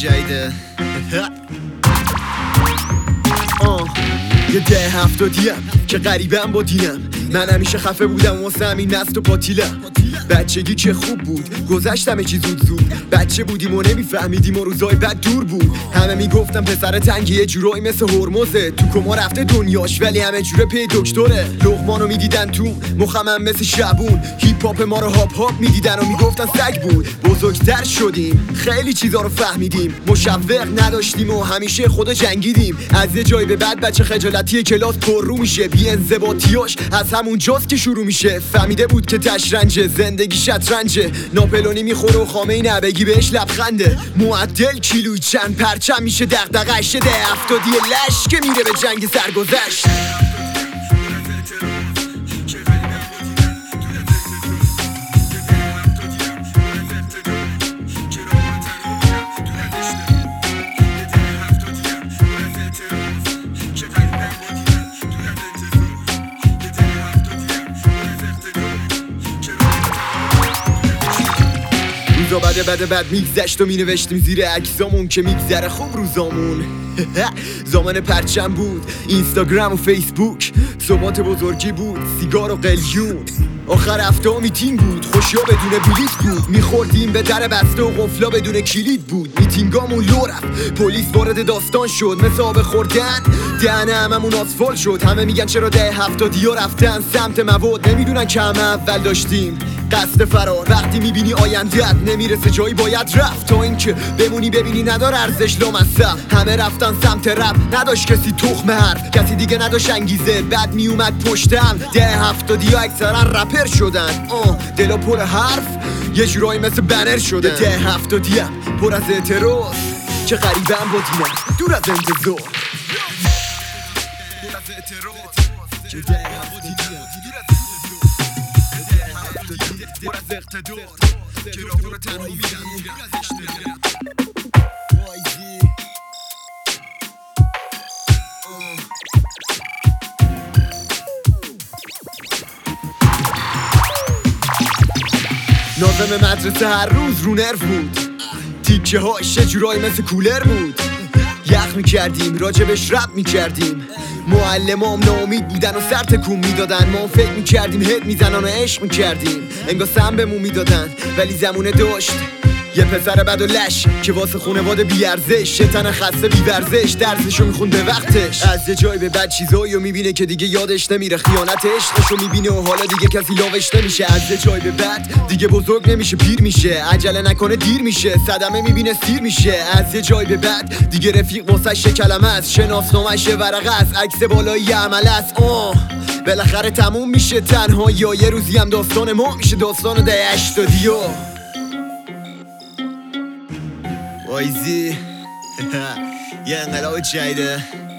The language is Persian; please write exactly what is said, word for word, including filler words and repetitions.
جایده یه ده هفتادیم که غریبم با دینم. من همیشه خفه بودم واسه همین مست و پاتیلم. بچگی که خوب بود گذشتم چی زود زود. بچه بودیم و نمیفهمیدیم و روزای بد دور بود. همه میگفتم پسر تنگی یه جورایی مثل هرمزه. تو کما رفته دنیاش ولی همه جوره پی دکتره. لقمانو میدیدن تو مخمم مثل شبون. هیپ هاپ ما رو هاپ هاپ میدیدن و میگفتن سگ بود. بزرگتر شدیم خیلی چیزا رو فهمیدیم. مشوق نداشتیم و همیشه خدا جنگیدیم. از یه جای به بعد بچه خجالتی کلاس پر رو میشه. بی انضباطیاش از همون جاست که شروع میشه. فهمیده بود که تشرنجه زندگی شطرنجه. ناپلونی میخوره و خامه ای نبگی بهش لبخنده. معدل کیلوی چند پرچم میشه دغدغش. ده هفتادی لش که میره به جنگ سرگذشت. روزا بده بده بد میگذشت و مینوشتیم زیر عکسامون که میگذره خوب روزامون. زمان پرچم بود اینستاگرام و فیسبوک. صحبات بزرگی بود سیگار و قلیون. آخر هفته ها میتینگ بود خوشیا بدون بلیط بود. میخوردیم به در بسته و قفلا بدون کلید بود. میتینگامون لو رفت پلیس وارد داستان شد. مثل آب خوردن دهنه هممون آسفال شد. همه میگن چرا ده هفتادی ها رفتن سمت مواد. نمیدونن که همه اول داشتیم قصد فرار. وقتی میبینی آینده‌ات نمیرسه جایی باید رفت. تا اینکه بمونی ببینی نداره ارزش لامصب. همه رفتن سمت رپ نداشت کسی تخم حرف. کسی دیگه نداشت انگیزه بعد میومد پشتم. ده هفتادی ها اکثرا رپر شدن. آه دلا پر حرف یه جورایی مثل بنر شده. ده هفتادی هم پر از اعتراض که غریبم با دینم دور از انتظار. پر از اعتراض که ده هفتادی پر از اقتدار که را برو تنها میدن ناظم مدرسه هر روز رو نرو بود. تیکه هاش یه جورایی مثل کولر بود. یخ میکردیم راجبش رپ میکردیم. معلمام ناامید بودن و سر تکون میدادن. ما فکر میکردیم هد میزنن و عشق میکردیم. انگار سم بهمون میدادن ولی زمونه داشت یه پسر بد و لش که واسه خونواده بیارزش. شیطان خسته بیورزش درسشو میخون به وقتش. از یه جای به بعد چیزاییو میبینه که دیگه یادش نمیره. خیانت عشقشو میبینه و حالا دیگه کسی لاوش نمیشه. از یه جای به بعد دیگه بزرگ نمیشه پیر میشه. عجله نکنه دیر میشه صدمه میبینه سیر میشه. از یه جای به بعد دیگه رفیق واسش کلمه است. شناسنامه‌ش ورقه است عکس بالایی عمل است. آه بالاخره تموم میشه تنها یا یه روزی هم داستان ما میشه داستان ده هشتادی ها. وایزی یه انقلاب جایده